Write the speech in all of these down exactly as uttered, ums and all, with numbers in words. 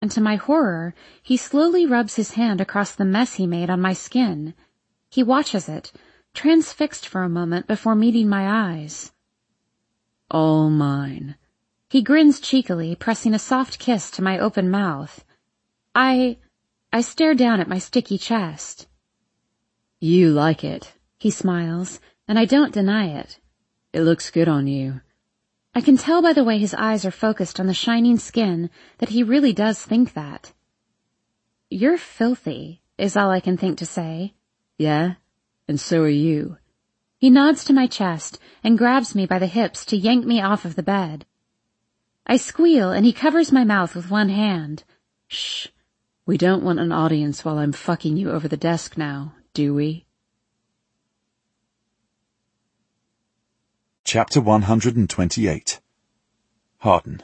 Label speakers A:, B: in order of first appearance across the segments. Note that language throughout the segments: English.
A: and to my horror, he slowly rubs his hand across the mess he made on my skin. He watches it, transfixed for a moment before meeting my eyes. All mine. He grins cheekily, pressing a soft kiss to my open mouth. I... I stare down at my sticky chest. You like it, he smiles, and I don't deny it. It looks good on you. I can tell by the way his eyes are focused on the shining skin that he really does think that. You're filthy, is all I can think to say. Yeah? And so are you. He nods to my chest and grabs me by the hips to yank me off of the bed. I squeal and he covers my mouth with one hand. Shh. We don't want an audience while I'm fucking you over the desk now, do we?
B: Chapter one hundred twenty-eight. Harden.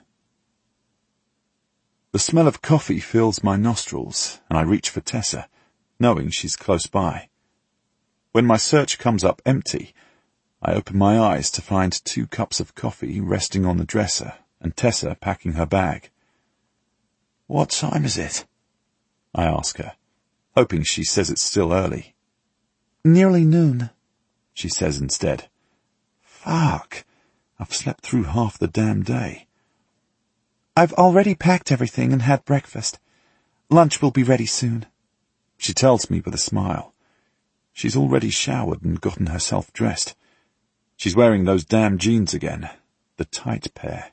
B: The smell of coffee fills my nostrils, and I reach for Tessa, knowing she's close by. When my search comes up empty, I open my eyes to find two cups of coffee resting on the dresser and Tessa packing her bag. What time is it? I ask her, hoping she says it's still early. Nearly noon, she says instead. Fuck, I've slept through half the damn day. I've already packed everything and had breakfast. Lunch will be ready soon, she tells me with a smile. She's already showered and gotten herself dressed. She's wearing those damn jeans again, the tight pair.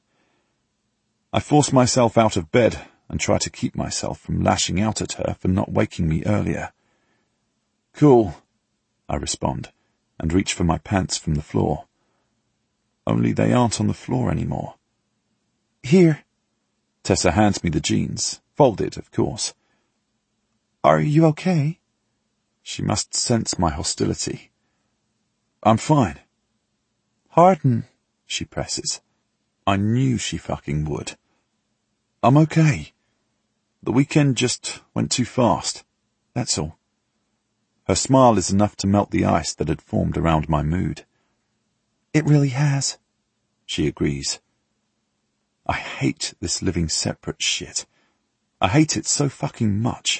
B: I force myself out of bed and try to keep myself from lashing out at her for not waking me earlier. Cool, I respond, and reach for my pants from the floor. Only they aren't on the floor anymore. Here. Tessa hands me the jeans, folded, of course. Are you okay? She must sense my hostility. I'm fine. Harden, she presses. I knew she fucking would. I'm okay. The weekend just went too fast. That's all. Her smile is enough to melt the ice that had formed around my mood. It really has, she agrees. I hate this living separate shit. I hate it so fucking much.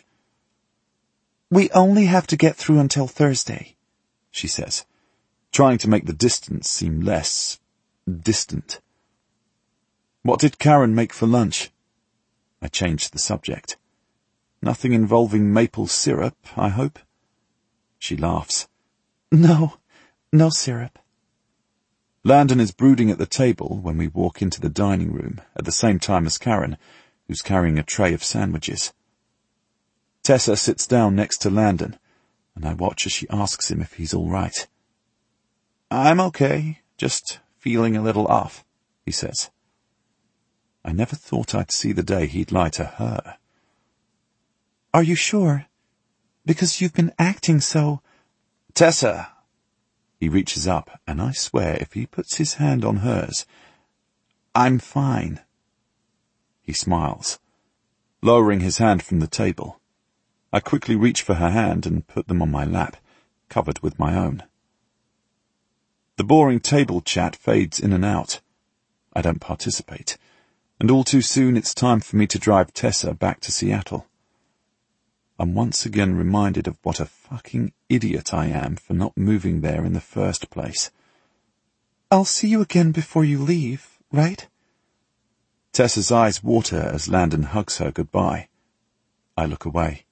B: We only have to get through until Thursday, she says, trying to make the distance seem less distant. What did Karen make for lunch? I changed the subject. Nothing involving maple syrup, I hope? She laughs. No, no syrup. Landon is brooding at the table when we walk into the dining room at the same time as Karen, who's carrying a tray of sandwiches. Tessa sits down next to Landon, and I watch as she asks him if he's all right. I'm okay, just feeling a little off, he says. I never thought I'd see the day he'd lie to her. Are you sure? Because you've been acting so... Tessa! He reaches up, and I swear if he puts his hand on hers... I'm fine. He smiles, lowering his hand from the table. I quickly reach for her hand and put them on my lap, covered with my own. The boring table chat fades in and out. I don't participate, and all too soon it's time for me to drive Tessa back to Seattle. I'm once again reminded of what a fucking idiot I am for not moving there in the first place. I'll see you again before you leave, right? Tessa's eyes water as Landon hugs her goodbye. I look away.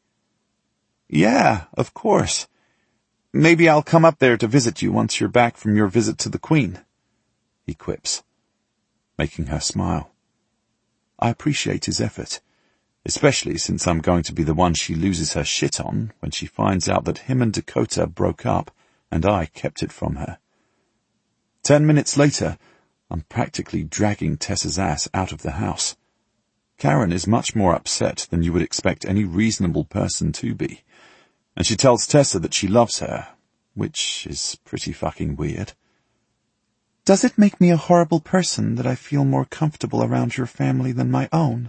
B: Yeah, of course. Maybe I'll come up there to visit you once you're back from your visit to the Queen, he quips, making her smile. I appreciate his effort, especially since I'm going to be the one she loses her shit on when she finds out that him and Dakota broke up and I kept it from her. Ten minutes later, I'm practically dragging Tessa's ass out of the house. Karen is much more upset than you would expect any reasonable person to be, and she tells Tessa that she loves her, which is pretty fucking weird. Does it make me a horrible person that I feel more comfortable around your family than my own?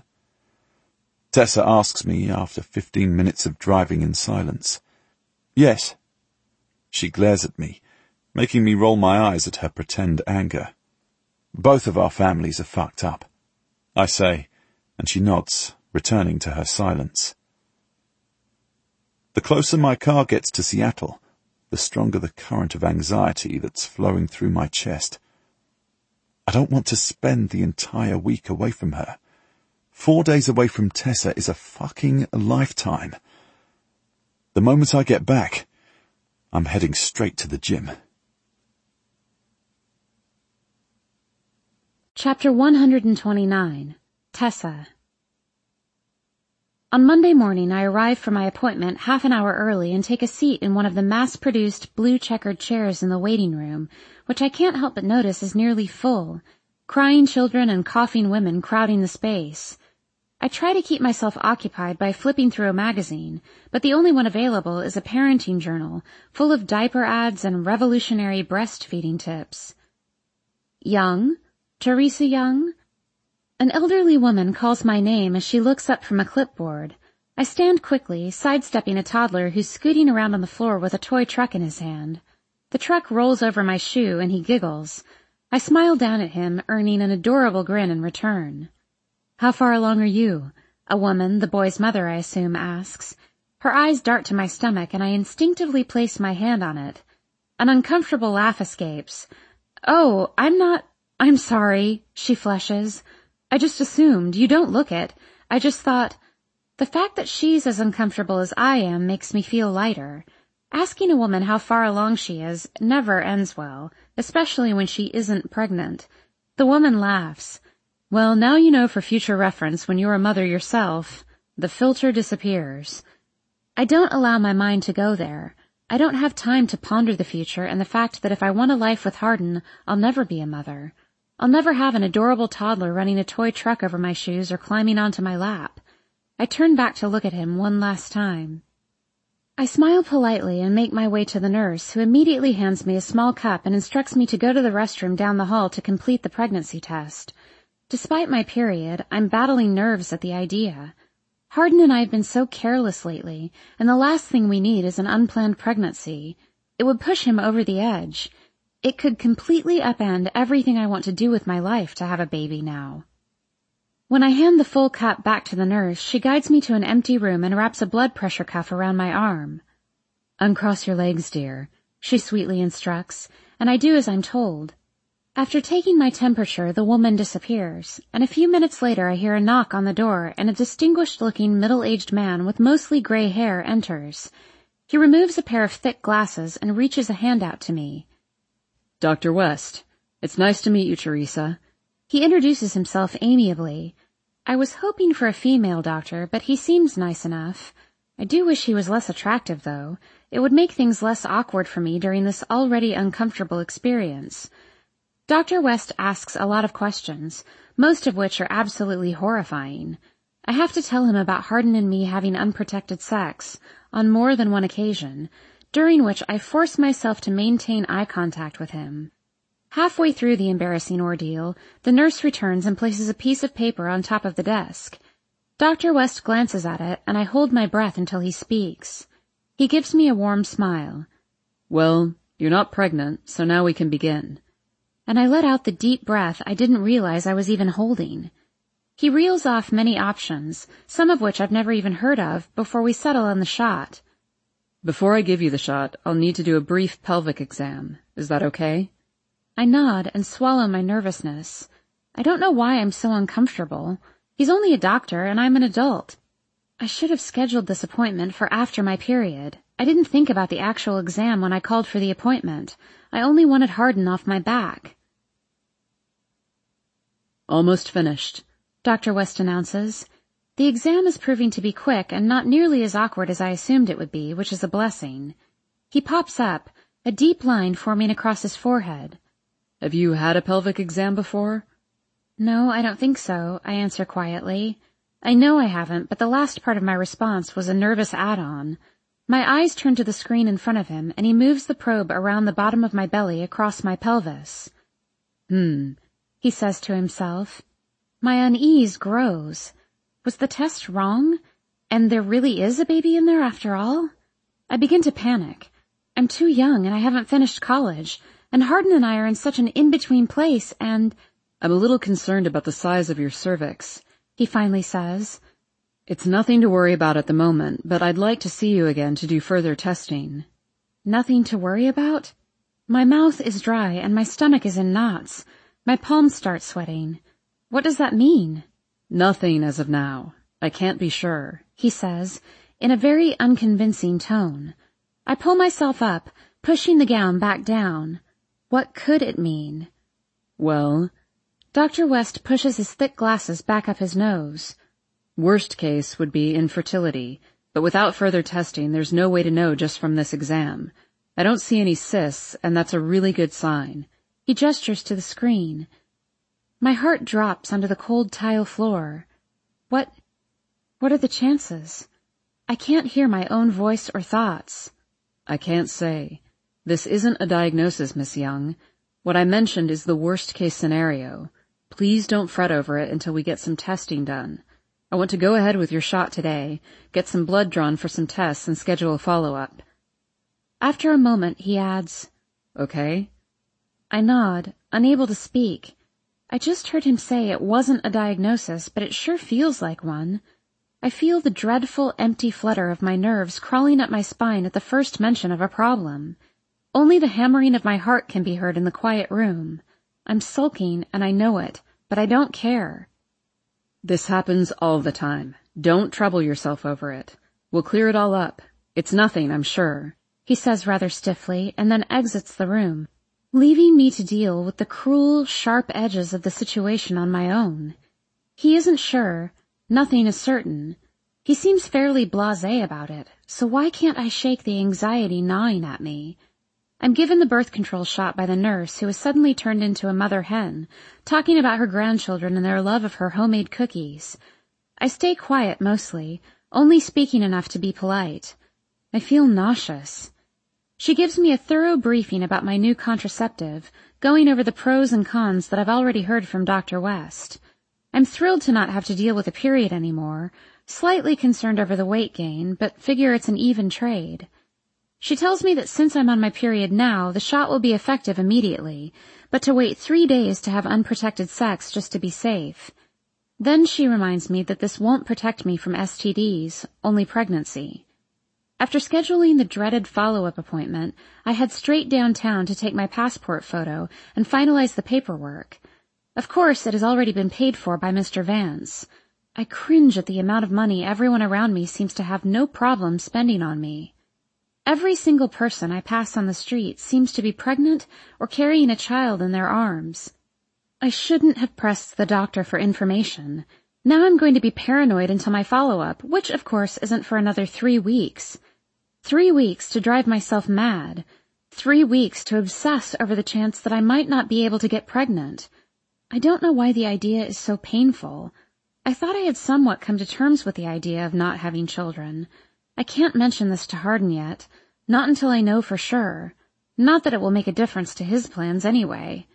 B: Tessa asks me after fifteen minutes of driving in silence. Yes. She glares at me, making me roll my eyes at her pretend anger. Both of our families are fucked up, I say, and she nods, returning to her silence. The closer my car gets to Seattle, the stronger the current of anxiety that's flowing through my chest. I don't want to spend the entire week away from her. Four days away from Tessa is a fucking lifetime. The moment I get back, I'm heading straight to the gym.
A: Chapter one hundred twenty-nine. Tessa. On Monday morning, I arrive for my appointment half an hour early and take a seat in one of the mass-produced blue-checkered chairs in the waiting room, which I can't help but notice is nearly full, crying children and coughing women crowding the space. I try to keep myself occupied by flipping through a magazine, but the only one available is a parenting journal full of diaper ads and revolutionary breastfeeding tips. Young? Teresa Young? An elderly woman calls my name as she looks up from a clipboard. I stand quickly, sidestepping a toddler who's scooting around on the floor with a toy truck in his hand. The truck rolls over my shoe and he giggles. I smile down at him, earning an adorable grin in return. "How far along are you?" a woman, the boy's mother I assume, asks. Her eyes dart to my stomach and I instinctively place my hand on it. An uncomfortable laugh escapes. "Oh, I'm not... I'm sorry," she flushes. "I just assumed. You don't look it. I just thought..." The fact that she's as uncomfortable as I am makes me feel lighter. Asking a woman how far along she is never ends well, especially when she isn't pregnant. The woman laughs. "Well, now you know for future reference when you're a mother yourself." The filter disappears. I don't allow my mind to go there. I don't have time to ponder the future and the fact that if I want a life with Hardin, I'll never be a mother. I'll never have an adorable toddler running a toy truck over my shoes or climbing onto my lap. I turn back to look at him one last time. I smile politely and make my way to the nurse, who immediately hands me a small cup and instructs me to go to the restroom down the hall to complete the pregnancy test. Despite my period, I'm battling nerves at the idea. Hardin and I have been so careless lately, and the last thing we need is an unplanned pregnancy. It would push him over the edge. It could completely upend everything I want to do with my life to have a baby now. When I hand the full cup back to the nurse, she guides me to an empty room and wraps a blood pressure cuff around my arm. "Uncross your legs, dear," she sweetly instructs, and I do as I'm told. After taking my temperature, the woman disappears, and a few minutes later I hear a knock on the door and a distinguished-looking middle-aged man with mostly gray hair enters. He removes a pair of thick glasses and reaches a hand out to me.
C: "Doctor West. It's nice to meet you, Teresa."
A: He introduces himself amiably. I was hoping for a female doctor, but he seems nice enough. I do wish he was less attractive, though. It would make things less awkward for me during this already uncomfortable experience. Doctor West asks a lot of questions, most of which are absolutely horrifying. I have to tell him about Hardin and me having unprotected sex on more than one occasion, during which I force myself to maintain eye contact with him. Halfway through the embarrassing ordeal, the nurse returns and places a piece of paper on top of the desk. Doctor West glances at it, and I hold my breath until he speaks. He gives me a warm smile.
C: "Well, you're not pregnant, so now we can begin."
A: And I let out the deep breath I didn't realize I was even holding. He reels off many options, some of which I've never even heard of, before we settle on the shot.
C: "Before I give you the shot, I'll need to do a brief pelvic exam. Is that okay?"
A: I nod and swallow my nervousness. I don't know why I'm so uncomfortable. He's only a doctor, and I'm an adult. I should have scheduled this appointment for after my period. I didn't think about the actual exam when I called for the appointment. I only wanted Hardin off my back.
C: "Almost finished,"
A: Doctor West announces. The exam is proving to be quick and not nearly as awkward as I assumed it would be, which is a blessing. He pops up, a deep line forming across his forehead.
C: "Have you had a pelvic exam before?"
A: "No, I don't think so," I answer quietly. I know I haven't, but the last part of my response was a nervous add-on. My eyes turn to the screen in front of him, and he moves the probe around the bottom of my belly across my pelvis.
C: Hmm,
A: he says to himself. My unease grows. Was the test wrong? And there really is a baby in there after all? I begin to panic. I'm too young and I haven't finished college, and Hardin and I are in such an in-between place, and...
C: "I'm a little concerned about the size of your cervix,"
A: he finally says.
C: It's nothing to worry about at the moment, but I'd like to see you again to do further testing.
A: Nothing to worry about? My mouth is dry and my stomach is in knots. My palms start sweating. What does that mean?
C: Nothing as of now. I can't be sure,
A: he says, in a very unconvincing tone. I pull myself up, pushing the gown back down. What could it mean?
C: Well,
A: Doctor West pushes his thick glasses back up his nose.
C: Worst case would be infertility, but without further testing, there's no way to know just from this exam. I don't see any cysts, and that's a really good sign.
A: He gestures to the screen. My heart drops onto the cold tile floor. What, what are the chances? I can't hear my own voice or thoughts.
C: I can't say. This isn't a diagnosis, Miss Young. What I mentioned is the worst case scenario. Please don't fret over it until we get some testing done. I want to go ahead with your shot today, get some blood drawn for some tests, and schedule a follow-up.
A: After a moment, he adds,
C: Okay?
A: I nod, unable to speak. I just heard him say it wasn't a diagnosis, but it sure feels like one. I feel the dreadful, empty flutter of my nerves crawling up my spine at the first mention of a problem. Only the hammering of my heart can be heard in the quiet room. I'm sulking, and I know it, but I don't care.
C: This happens all the time. Don't trouble yourself over it. We'll clear it all up. It's nothing, I'm sure,
A: he says rather stiffly, and then exits the room, leaving me to deal with the cruel, sharp edges of the situation on my own. He isn't sure. Nothing is certain. He seems fairly blasé about it, so why can't I shake the anxiety gnawing at me? I'm given the birth control shot by the nurse, who has suddenly turned into a mother hen, talking about her grandchildren and their love of her homemade cookies. I stay quiet mostly, only speaking enough to be polite. I feel nauseous. She gives me a thorough briefing about my new contraceptive, going over the pros and cons that I've already heard from Doctor West. I'm thrilled to not have to deal with a period anymore, slightly concerned over the weight gain, but figure it's an even trade. She tells me that since I'm on my period now, the shot will be effective immediately, but to wait three days to have unprotected sex just to be safe. Then she reminds me that this won't protect me from S T Ds, only pregnancy. After scheduling the dreaded follow-up appointment, I head straight downtown to take my passport photo and finalize the paperwork. Of course, it has already been paid for by Mister Vance. I cringe at the amount of money everyone around me seems to have no problem spending on me. Every single person I pass on the street seems to be pregnant or carrying a child in their arms. I shouldn't have pressed the doctor for information. Now I'm going to be paranoid until my follow-up, which, of course, isn't for another three weeks. Three weeks to drive myself mad. Three weeks to obsess over the chance that I might not be able to get pregnant. I don't know why the idea is so painful. I thought I had somewhat come to terms with the idea of not having children. I can't mention this to Hardin yet, not until I know for sure. Not that it will make a difference to his plans anyway.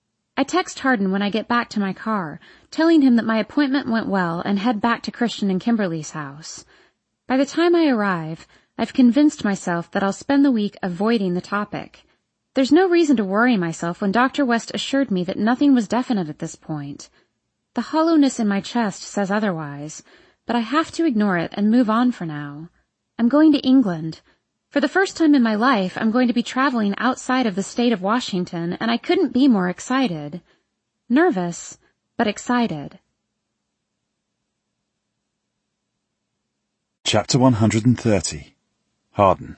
A: I text Hardin when I get back to my car, telling him that my appointment went well and head back to Christian and Kimberly's house. By the time I arrive, I've convinced myself that I'll spend the week avoiding the topic. There's no reason to worry myself when Doctor West assured me that nothing was definite at this point. The hollowness in my chest says otherwise, but I have to ignore it and move on for now. I'm going to England. For the first time in my life, I'm going to be traveling outside of the state of Washington, and I couldn't be more excited. Nervous, but excited.
B: Chapter one hundred thirty. Hardin.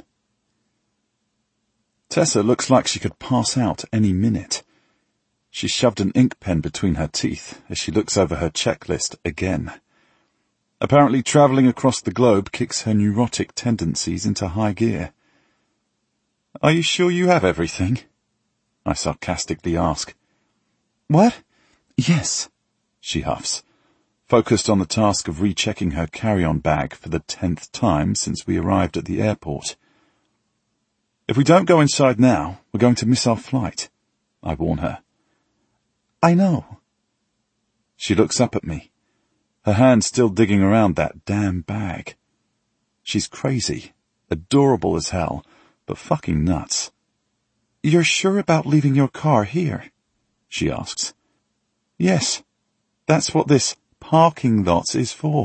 B: Tessa looks like she could pass out any minute. She shoved an ink pen between her teeth as she looks over her checklist again. Apparently travelling across the globe kicks her neurotic tendencies into high gear. Are you sure you have everything? I sarcastically ask. What? Yes, she huffs, focused on the task of rechecking her carry-on bag for the tenth time since we arrived at the airport. If we don't go inside now, we're going to miss our flight, I warn her. I know. She looks up at me, her hand still digging around that damn bag. She's crazy, adorable as hell, but fucking nuts. You're sure about leaving your car here? She asks. Yes, that's what this parking lot is for,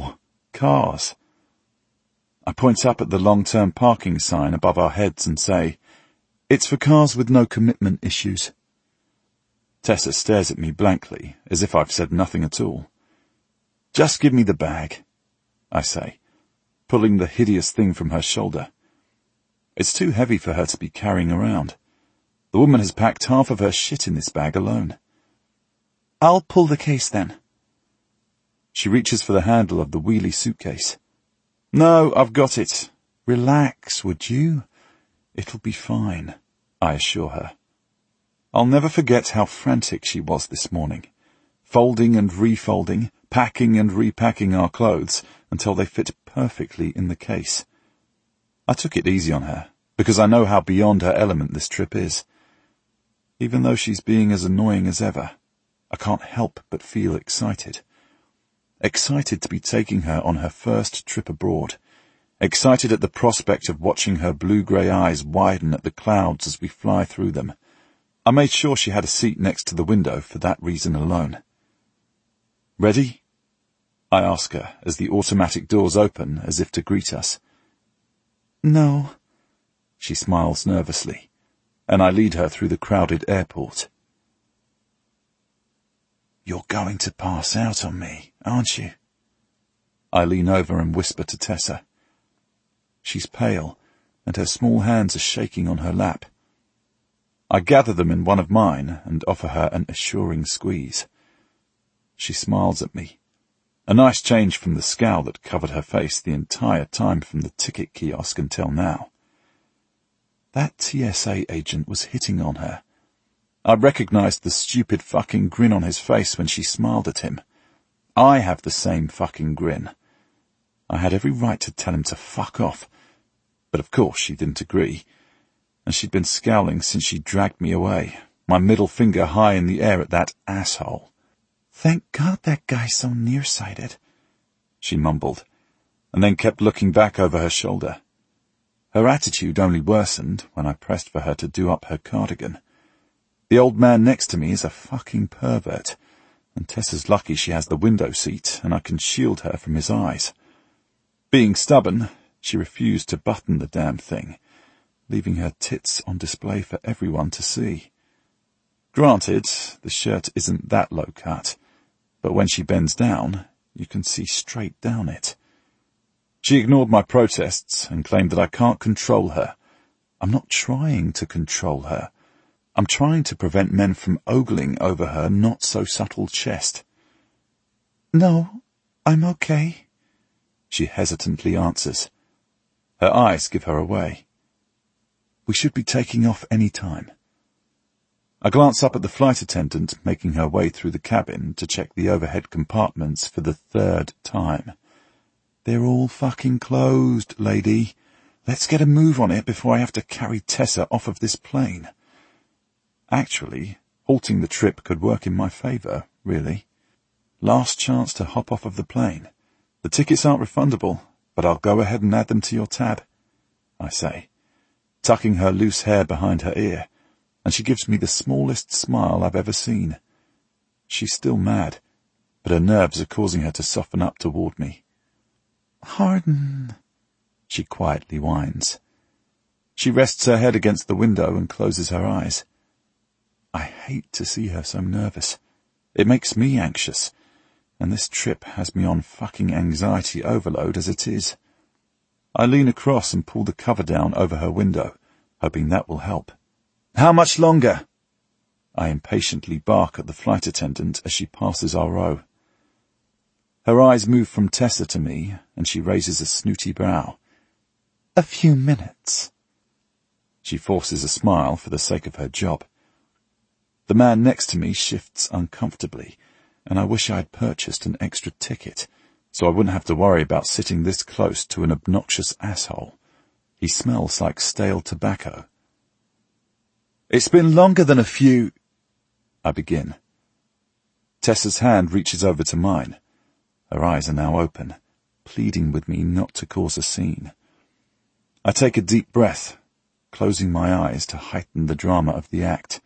B: cars. I point up at the long-term parking sign above our heads and say, "It's for cars with no commitment issues." Tessa stares at me blankly, as if I've said nothing at all. "Just give me the bag," I say, pulling the hideous thing from her shoulder. It's too heavy for her to be carrying around. The woman has packed half of her shit in this bag alone. "I'll pull the case then." She reaches for the handle of the wheelie suitcase. "No, I've got it. Relax, would you? It'll be fine," I assure her. I'll never forget how frantic she was this morning, folding and refolding, packing and repacking our clothes until they fit perfectly in the case. I took it easy on her, because I know how beyond her element this trip is. Even though she's being as annoying as ever, I can't help but feel excited. Excited to be taking her on her first trip abroad. Excited at the prospect of watching her blue-grey eyes widen at the clouds as we fly through them. I made sure she had a seat next to the window for that reason alone. "Ready?" I ask her as the automatic doors open as if to greet us. "No." She smiles nervously, and I lead her through the crowded airport. "You're going to pass out on me, aren't you?" I lean over and whisper to Tessa. She's pale, and her small hands are shaking on her lap. I gather them in one of mine and offer her an assuring squeeze. She smiles at me, a nice change from the scowl that covered her face the entire time from the ticket kiosk until now. That T S A agent was hitting on her. I recognized the stupid fucking grin on his face when she smiled at him. I have the same fucking grin. I had every right to tell him to fuck off, but of course she didn't agree, and she'd been scowling since she dragged me away, my middle finger high in the air at that asshole. "Thank God that guy's so nearsighted," she mumbled, and then kept looking back over her shoulder. Her attitude only worsened when I pressed for her to do up her cardigan. The old man next to me is a fucking pervert, and Tessa's lucky she has the window seat and I can shield her from his eyes. Being stubborn, she refused to button the damn thing, leaving her tits on display for everyone to see. Granted, the shirt isn't that low cut, but when she bends down, you can see straight down it. She ignored my protests and claimed that I can't control her. I'm not trying to control her. I'm trying to prevent men from ogling over her not-so-subtle chest. "No, I'm okay," she hesitantly answers. Her eyes give her away. "We should be taking off any time." I glance up at the flight attendant making her way through the cabin to check the overhead compartments for the third time. "They're all fucking closed, lady. Let's get a move on it before I have to carry Tessa off of this plane." Actually, halting the trip could work in my favour, really. Last chance to hop off of the plane. The tickets aren't refundable, but I'll go ahead and add them to your tab, I say, tucking her loose hair behind her ear, and she gives me the smallest smile I've ever seen. She's still mad, but her nerves are causing her to soften up toward me. "Harden," she quietly whines. She rests her head against the window and closes her eyes. I hate to see her so nervous. It makes me anxious, and this trip has me on fucking anxiety overload as it is. I lean across and pull the cover down over her window, hoping that will help. "How much longer?" I impatiently bark at the flight attendant as she passes our row. Her eyes move from Tessa to me, and she raises a snooty brow. "A few minutes." She forces a smile for the sake of her job. The man next to me shifts uncomfortably, and I wish I had purchased an extra ticket, so I wouldn't have to worry about sitting this close to an obnoxious asshole. He smells like stale tobacco. "It's been longer than a few—" I begin. Tessa's hand reaches over to mine. Her eyes are now open, pleading with me not to cause a scene. I take a deep breath, closing my eyes to heighten the drama of the act.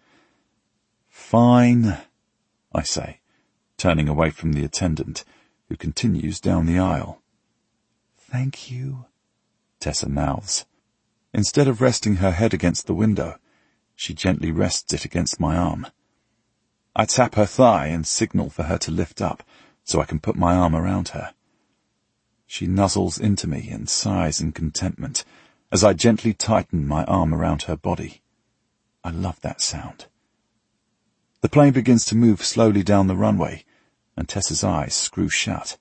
B: "Fine," I say, turning away from the attendant, who continues down the aisle. Thank you, Tessa mouths. Instead of resting her head against the window, she gently rests it against my arm. I tap her thigh and signal for her to lift up so I can put my arm around her. She nuzzles into me and sighs in contentment as I gently tighten my arm around her body. I love that sound. The plane begins to move slowly down the runway, and Tessa's eyes screw shut.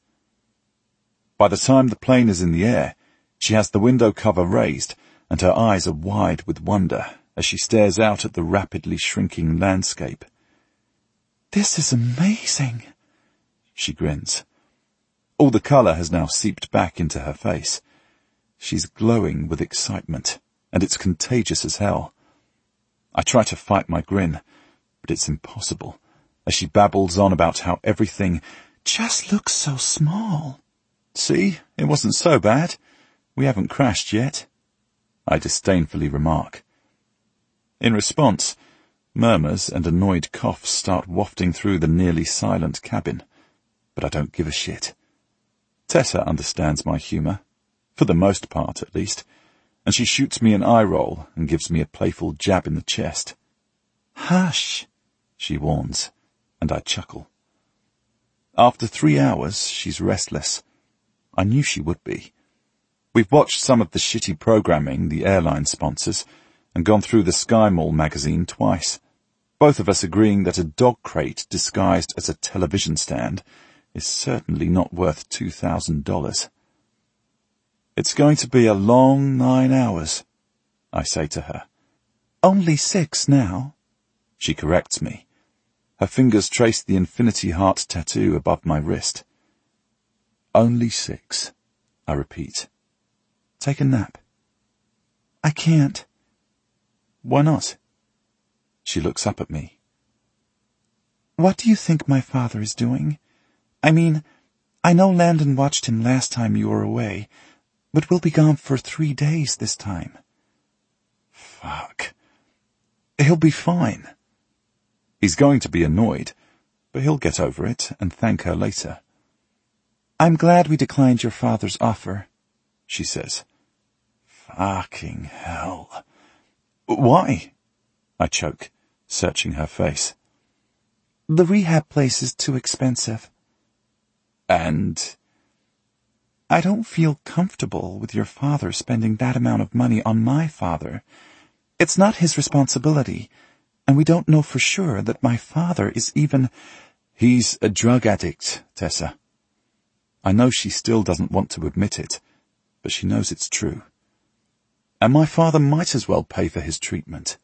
B: By the time the plane is in the air, she has the window cover raised, and her eyes are wide with wonder as she stares out at the rapidly shrinking landscape. This is amazing, she grins. All the colour has now seeped back into her face. She's glowing with excitement, and it's contagious as hell. I try to fight my grin, but it's impossible, as she babbles on about how everything just looks so small. See, it wasn't so bad. We haven't crashed yet, I disdainfully remark. In response, murmurs and annoyed coughs start wafting through the nearly silent cabin, but I don't give a shit. Tessa understands my humour, for the most part at least, and she shoots me an eye roll and gives me a playful jab in the chest. Hush, she warns, and I chuckle. After three hours, she's restless. I knew she would be. We've watched some of the shitty programming the airline sponsors and gone through the Sky Mall magazine twice, both of us agreeing that a dog crate disguised as a television stand is certainly not worth two thousand dollars. It's going to be a long nine hours, I say to her. Only six now, she corrects me. Her fingers trace the infinity heart tattoo above my wrist. Only six, I repeat. Take a nap. I can't. Why not? She looks up at me. What do you think my father is doing? I mean, I know Landon watched him last time you were away, but we'll be gone for three days this time. Fuck. He'll be fine. He's going to be annoyed, but he'll get over it and thank her later. I'm glad we declined your father's offer, she says. Fucking hell. Why? I choke, searching her face. The rehab place is too expensive. And? I don't feel comfortable with your father spending that amount of money on my father. It's not his responsibility, and we don't know for sure that my father is even... He's a drug addict, Tessa. I know she still doesn't want to admit it, but she knows it's true. And my father might as well pay for his treatment.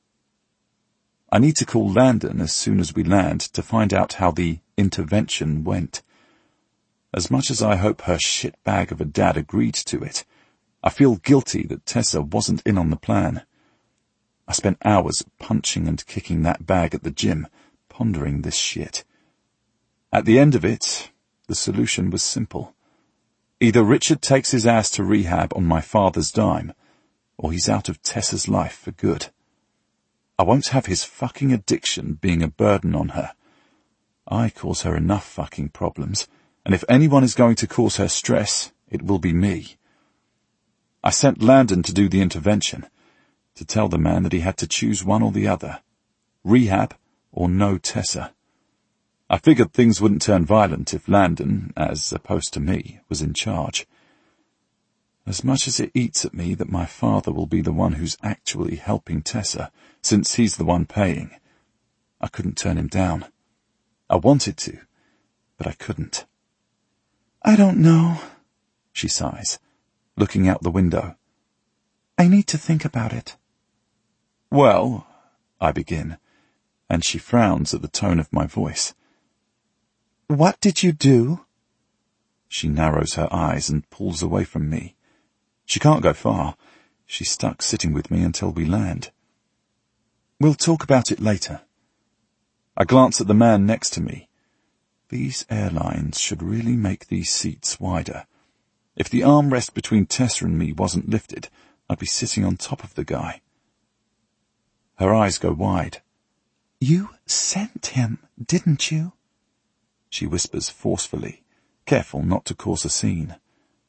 B: I need to call Landon as soon as we land to find out how the intervention went. As much as I hope her shitbag of a dad agreed to it, I feel guilty that Tessa wasn't in on the plan. I spent hours punching and kicking that bag at the gym, pondering this shit. At the end of it, the solution was simple. Either Richard takes his ass to rehab on my father's dime, or he's out of Tessa's life for good. I won't have his fucking addiction being a burden on her. I cause her enough fucking problems, and if anyone is going to cause her stress, it will be me. I sent Landon to do the intervention, to tell the man that he had to choose one or the other, rehab or no Tessa. I figured things wouldn't turn violent if Landon, as opposed to me, was in charge. As much as it eats at me that my father will be the one who's actually helping Tessa, since he's the one paying, I couldn't turn him down. I wanted to, but I couldn't. I don't know, she sighs, looking out the window. I need to think about it. Well, I begin, and she frowns at the tone of my voice. What did you do? She narrows her eyes and pulls away from me. She can't go far. She's stuck sitting with me until we land. We'll talk about it later. I glance at the man next to me. These airlines should really make these seats wider. If the armrest between Tessa and me wasn't lifted, I'd be sitting on top of the guy. Her eyes go wide. You sent him, didn't you? She whispers forcefully, careful not to cause a scene.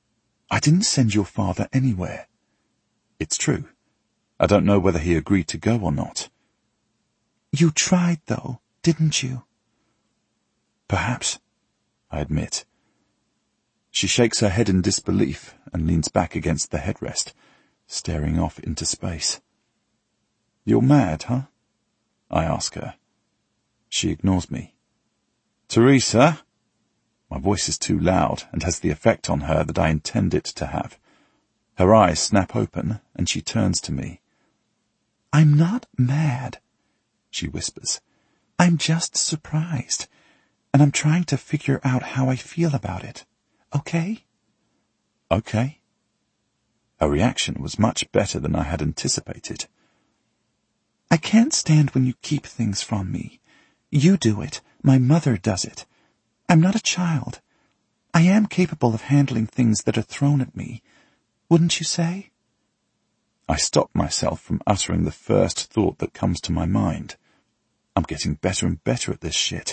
B: I didn't send your father anywhere. It's true. I don't know whether he agreed to go or not.
D: You tried, though, didn't you?
B: Perhaps, I admit. She shakes her head in disbelief and leans back against the headrest, staring off into space. You're mad, huh? I ask her. She ignores me. Teresa? My voice is too loud and has the effect on her that I intend it to have. Her eyes snap open and she turns to me.
D: I'm not mad, she whispers. I'm just surprised, and I'm trying to figure out how I feel about it. Okay?
B: Okay. Her reaction was much better than I had anticipated.
D: I can't stand when you keep things from me. You do it. My mother does it. I'm not a child. I am capable of handling things that are thrown at me. Wouldn't you say?
B: I stop myself from uttering the first thought that comes to my mind. I'm getting better and better at this shit.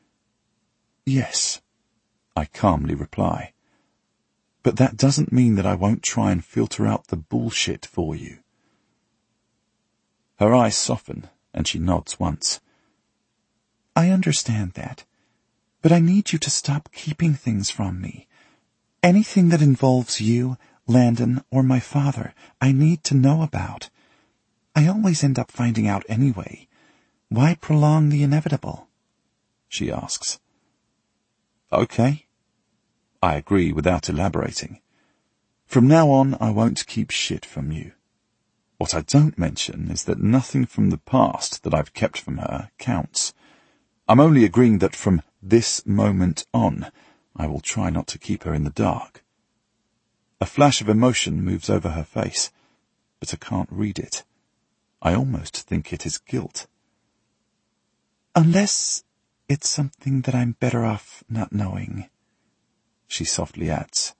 B: Yes, I calmly reply. But that doesn't mean that I won't try and filter out the bullshit for you. Her eyes soften and she nods once.
D: I understand that, but I need you to stop keeping things from me. Anything that involves you, Landon, or my father, I need to know about. I always end up finding out anyway. Why prolong the inevitable?
B: She asks. Okay. I agree without elaborating. From now on, I won't keep shit from you. What I don't mention is that nothing from the past that I've kept from her counts. I'm only agreeing that from this moment on, I will try not to keep her in the dark. A flash of emotion moves over her face, but I can't read it. I almost think it is guilt.
D: Unless it's something that I'm better off not knowing, she softly adds.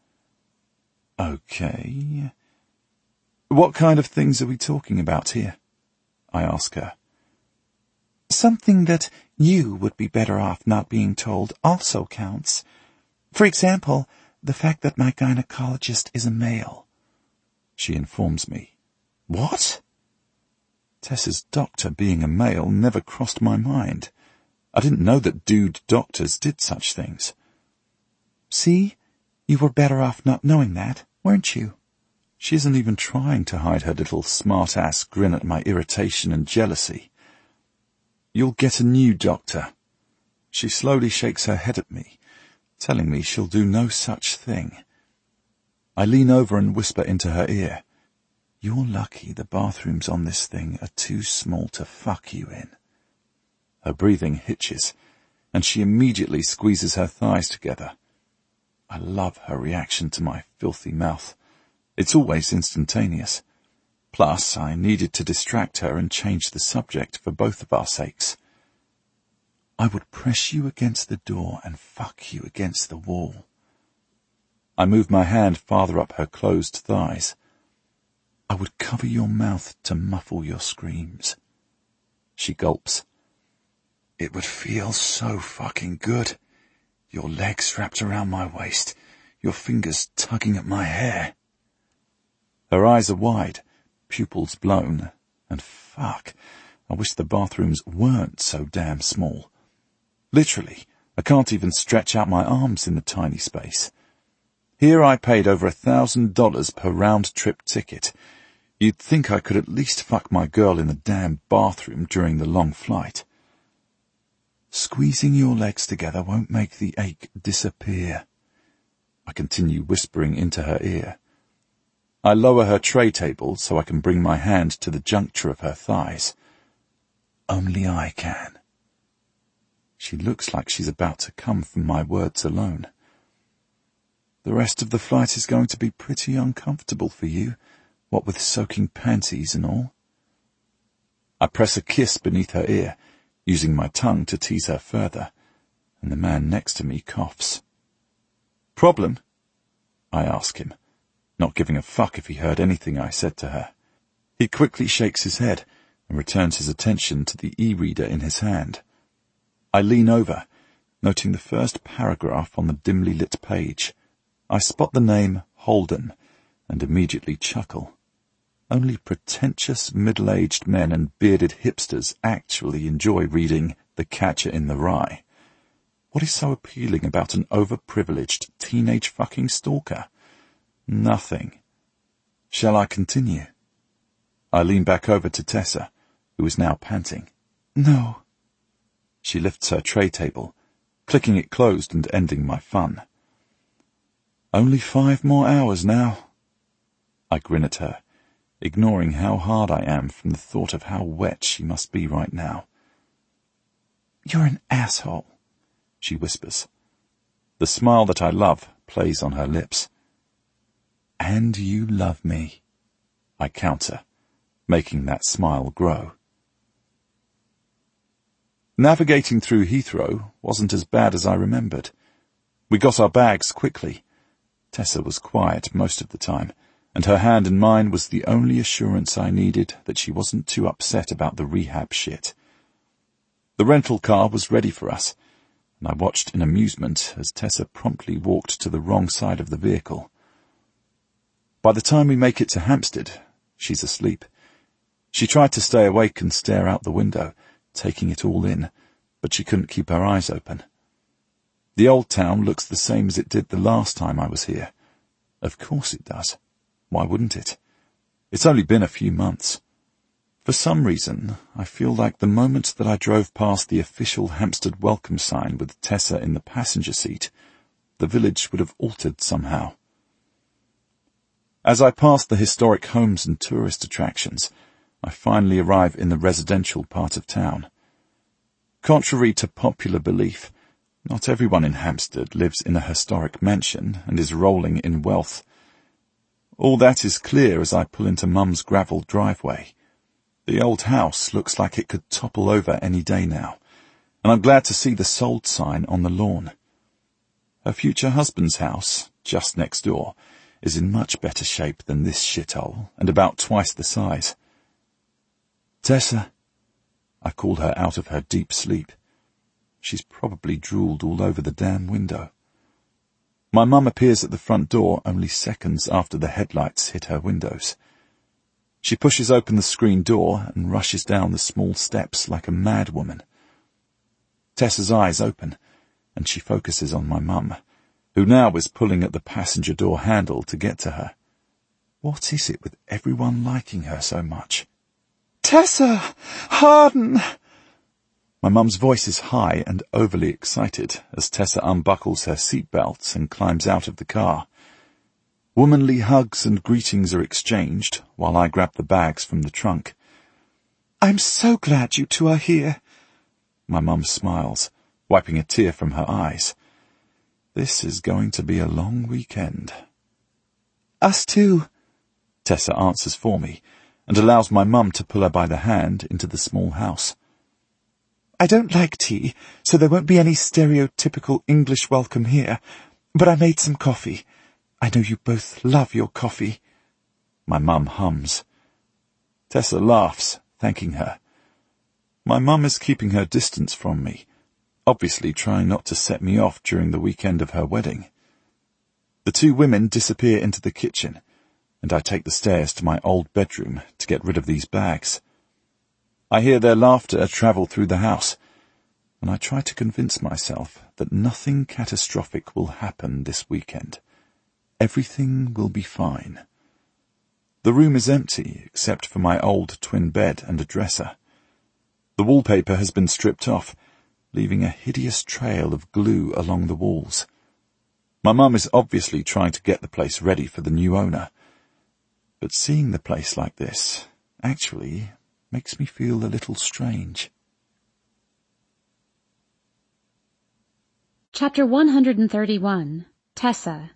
B: Okay. What kind of things are we talking about here? I ask her.
D: Something that you would be better off not being told also counts. For example, the fact that my gynecologist is a male.
B: She informs me. What? Tessa's doctor being a male never crossed my mind. I didn't know that dude doctors did such things.
D: See? You were better off not knowing that, weren't you?
B: She isn't even trying to hide her little smart-ass grin at my irritation and jealousy. You'll get a new doctor. She slowly shakes her head at me, telling me she'll do no such thing. I lean over and whisper into her ear. You're lucky the bathrooms on this thing are too small to fuck you in. Her breathing hitches, and she immediately squeezes her thighs together. I love her reaction to my filthy mouth. It's always instantaneous. Plus, I needed to distract her and change the subject for both of our sakes. I would press you against the door and fuck you against the wall. I move my hand farther up her closed thighs. I would cover your mouth to muffle your screams. She gulps. It would feel so fucking good. Your legs wrapped around my waist, your fingers tugging at my hair. Her eyes are wide, pupils blown, and fuck, I wish the bathrooms weren't so damn small. Literally, I can't even stretch out my arms in the tiny space. Here I paid over a thousand dollars per round-trip ticket. You'd think I could at least fuck my girl in the damn bathroom during the long flight. Squeezing your legs together won't make the ache disappear. I continue whispering into her ear. I lower her tray table so I can bring my hand to the juncture of her thighs. Only I can. She looks like she's about to come from my words alone. The rest of the flight is going to be pretty uncomfortable for you, what with soaking panties and all. I press a kiss beneath her ear, using my tongue to tease her further, and the man next to me coughs. Problem? I ask him, not giving a fuck if he heard anything I said to her. He quickly shakes his head and returns his attention to the e-reader in his hand. I lean over, noting the first paragraph on the dimly lit page. I spot the name Holden, and immediately chuckle. Only pretentious middle-aged men and bearded hipsters actually enjoy reading The Catcher in the Rye. What is so appealing about an overprivileged teenage fucking stalker? Nothing. Shall I continue? I lean back over to Tessa, who is now panting.
D: No.
B: She lifts her tray table, clicking it closed and ending my fun. Only five more hours now. I grin at her, ignoring how hard I am from the thought of how wet she must be right now.
D: You're an asshole, she whispers.
B: The smile that I love plays on her lips.
D: And you love me,
B: I counter, making that smile grow. Navigating through Heathrow wasn't as bad as I remembered. We got our bags quickly. Tessa was quiet most of the time, and her hand in mine was the only assurance I needed that she wasn't too upset about the rehab shit. The rental car was ready for us, and I watched in amusement as Tessa promptly walked to the wrong side of the vehicle. By the time we make it to Hampstead, she's asleep. She tried to stay awake and stare out the window, taking it all in, but she couldn't keep her eyes open. The old town looks the same as it did the last time I was here. Of course it does. Why wouldn't it? It's only been a few months. For some reason, I feel like the moment that I drove past the official Hampstead welcome sign with Tessa in the passenger seat, the village would have altered somehow. As I pass the historic homes and tourist attractions, I finally arrive in the residential part of town. Contrary to popular belief, not everyone in Hampstead lives in a historic mansion and is rolling in wealth. All that is clear as I pull into Mum's gravel driveway. The old house looks like it could topple over any day now, and I'm glad to see the sold sign on the lawn. Her future husband's house, just next door, is in much better shape than this shithole, and about twice the size. Tessa, I called her out of her deep sleep. She's probably drooled all over the damn window. My mum appears at the front door only seconds after the headlights hit her windows. She pushes open the screen door and rushes down the small steps like a mad woman. Tessa's eyes open, and she focuses on my mum, who now is pulling at the passenger door handle to get to her. What is it with everyone liking her so much?
D: Tessa! Harden!
B: My mum's voice is high and overly excited as Tessa unbuckles her seatbelt and climbs out of the car. Womanly hugs and greetings are exchanged while I grab the bags from the trunk.
D: I'm so glad you two are here.
B: My mum smiles, wiping a tear from her eyes. This is going to be a long weekend.
D: Us too,
B: Tessa answers for me and allows my mum to pull her by the hand into the small house.
D: I don't like tea, so there won't be any stereotypical English welcome here, but I made some coffee. I know you both love your coffee.
B: My mum hums. Tessa laughs, thanking her. My mum is keeping her distance from me, obviously trying not to set me off during the weekend of her wedding. The two women disappear into the kitchen, and I take the stairs to my old bedroom to get rid of these bags. I hear their laughter travel through the house, and I try to convince myself that nothing catastrophic will happen this weekend. Everything will be fine. The room is empty, except for my old twin bed and a dresser. The wallpaper has been stripped off, leaving a hideous trail of glue along the walls. My mum is obviously trying to get the place ready for the new owner. But seeing the place like this, actually, makes me feel a little strange.
A: Chapter one hundred thirty-one. Tessa.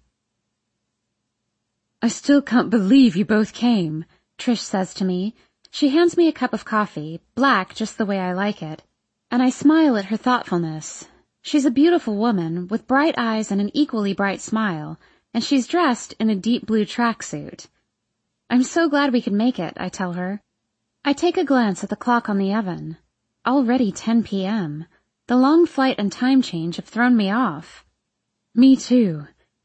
A: I still can't believe you both came, Trish says to me. She hands me a cup of coffee, black just the way I like it, and I smile at her thoughtfulness. She's a beautiful woman, with bright eyes and an equally bright smile, and she's dressed in a deep blue tracksuit. I'm so glad we could make it, I tell her. I take a glance at the clock on the oven. Already ten p.m. The long flight and time change have thrown me off. Me too.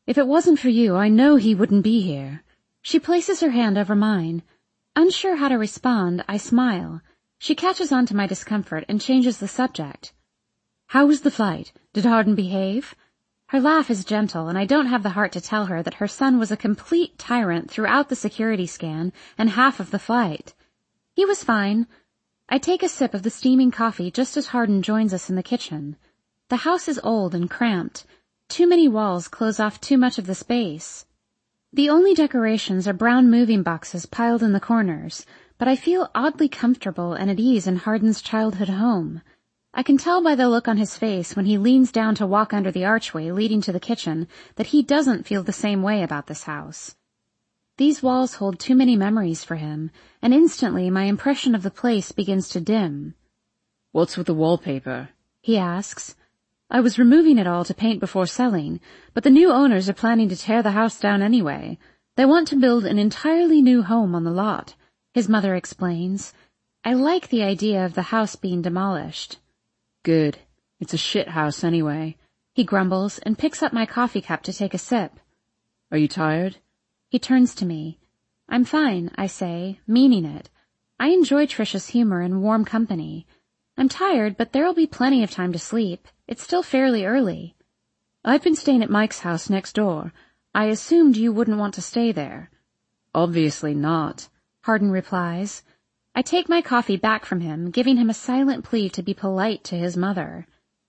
A: If it wasn't for you, I know he wouldn't be here. She places her hand over mine. Unsure how to respond, I smile. She catches on to my discomfort and changes the subject. How was the flight? Did Hardin behave? Her laugh is gentle, and I don't have the heart to tell her that her son was a complete tyrant throughout the security scan and half of the flight. He was fine. I take a sip of the steaming coffee just as Hardin joins us in the kitchen. The house is old and cramped. Too many walls close off too much of the space. The only decorations are brown moving boxes piled in the corners, but I feel oddly comfortable and at ease in Hardin's childhood home. I can tell by the look on his face when he leans down to walk under the archway leading to the kitchen that he doesn't feel the same way about this house. These walls hold too many memories for him, and instantly my impression of the place begins to dim.
C: "What's with the wallpaper?"
A: he asks. I was removing it all to paint before selling, but the new owners are planning to tear the house down anyway. They want to build an entirely new home on the lot, his mother explains. I like the idea of the house being demolished.
C: Good. It's a shit house anyway,
A: he grumbles and picks up my coffee cup to take a sip.
C: Are you tired?
A: He turns to me. I'm fine, I say, meaning it. I enjoy Tricia's humor and warm company. I'm tired, but there'll be plenty of time to sleep. It's still fairly early.
C: I've been staying at Mike's house next door.
A: I assumed you wouldn't want to stay there.
C: Obviously not,
A: Hardin replies. I take my coffee back from him, giving him a silent plea to be polite to his mother.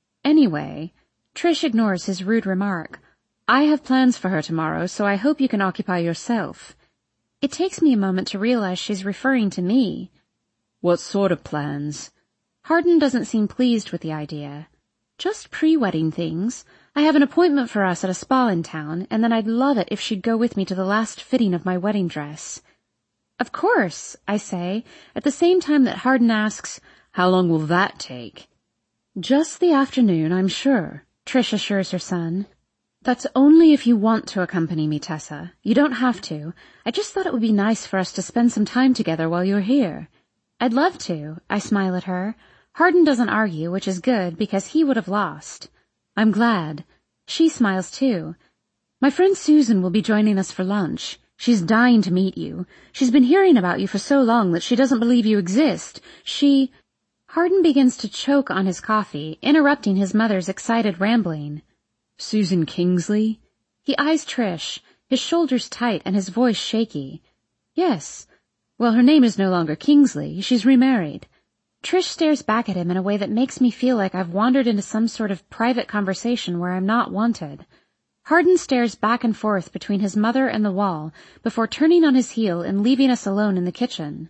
A: Anyway, Trish ignores his rude remark. I have plans for her tomorrow, so I hope you can occupy yourself. It takes me a moment to realize she's referring to me.
C: What sort of plans?
A: Hardin doesn't seem pleased with the idea. Just pre-wedding things. I have an appointment for us at a spa in town, and then I'd love it if she'd go with me to the last fitting of my wedding dress. Of course, I say, at the same time that Hardin asks,
C: How long will that take?
A: Just the afternoon, I'm sure, Trish assures her son. That's only if you want to accompany me, Tessa. You don't have to. I just thought it would be nice for us to spend some time together while you're here. I'd love to, I smile at her. Hardin doesn't argue, which is good, because he would have lost. I'm glad. She smiles too. My friend Susan will be joining us for lunch. She's dying to meet you. She's been hearing about you for so long that she doesn't believe you exist. She... Hardin begins to choke on his coffee, interrupting his mother's excited rambling.
C: Susan Kingsley?
A: He eyes Trish, his shoulders tight and his voice shaky. Yes. Well, her name is no longer Kingsley. She's remarried. Trish stares back at him in a way that makes me feel like I've wandered into some sort of private conversation where I'm not wanted. Hardin stares back and forth between his mother and the wall before turning on his heel and leaving us alone in the kitchen.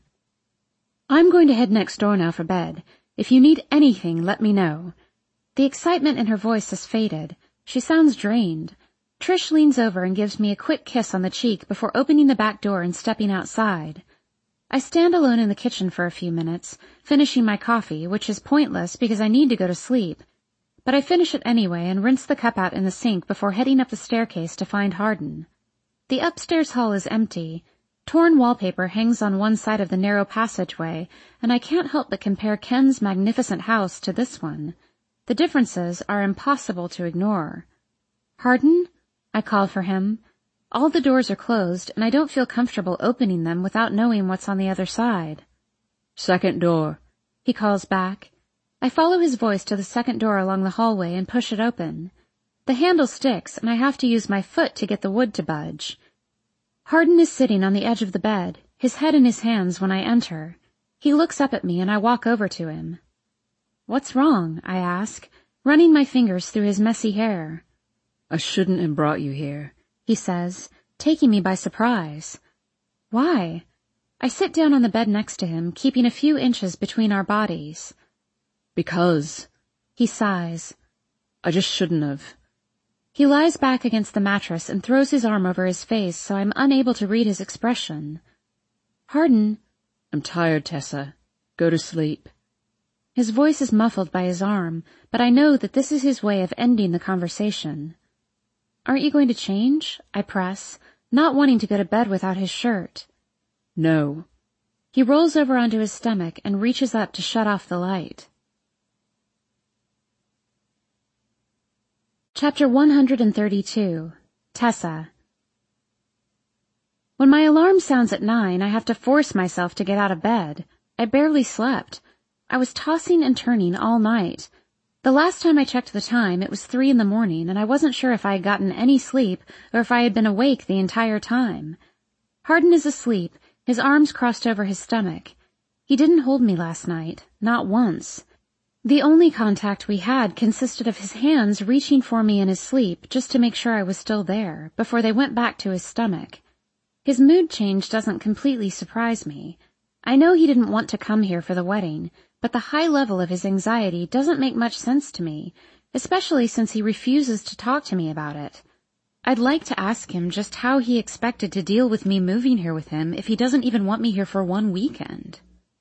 A: I'm going to head next door now for bed. If you need anything, let me know. The excitement in her voice has faded. She sounds drained. Trish leans over and gives me a quick kiss on the cheek before opening the back door and stepping outside. I stand alone in the kitchen for a few minutes, finishing my coffee, which is pointless because I need to go to sleep. But I finish it anyway and rinse the cup out in the sink before heading up the staircase to find Hardin. The upstairs hall is empty. Torn wallpaper hangs on one side of the narrow passageway, and I can't help but compare Ken's magnificent house to this one. The differences are impossible to ignore. Hardin? I call for him. All the doors are closed, and I don't feel comfortable opening them without knowing what's on the other side.
C: Second door,
A: he calls back. I follow his voice to the second door along the hallway and push it open. The handle sticks, and I have to use my foot to get the wood to budge. Hardin is sitting on the edge of the bed, his head in his hands when I enter. He looks up at me, and I walk over to him. What's wrong? I ask, running my fingers through his messy hair.
C: I shouldn't have brought you here,
A: he says, taking me by surprise. Why? I sit down on the bed next to him, keeping a few inches between our bodies.
C: Because...
A: He sighs.
C: I just shouldn't have.
A: He lies back against the mattress and throws his arm over his face so I'm unable to read his expression. Hardin.
C: I'm tired, Tessa. Go to sleep.
A: His voice is muffled by his arm, but I know that this is his way of ending the conversation. Aren't you going to change? I press, not wanting to go to bed without his shirt.
C: No.
A: He rolls over onto his stomach and reaches up to shut off the light. Chapter one hundred thirty-two. Tessa. When my alarm sounds at nine, I have to force myself to get out of bed. I barely slept. I was tossing and turning all night. The last time I checked the time, it was three in the morning, and I wasn't sure if I had gotten any sleep or if I had been awake the entire time. Hardin is asleep, his arms crossed over his stomach. He didn't hold me last night, not once. The only contact we had consisted of his hands reaching for me in his sleep just to make sure I was still there, before they went back to his stomach. His mood change doesn't completely surprise me. I know he didn't want to come here for the wedding, but the high level of his anxiety doesn't make much sense to me, especially since he refuses to talk to me about it. I'd like to ask him just how he expected to deal with me moving here with him if he doesn't even want me here for one weekend.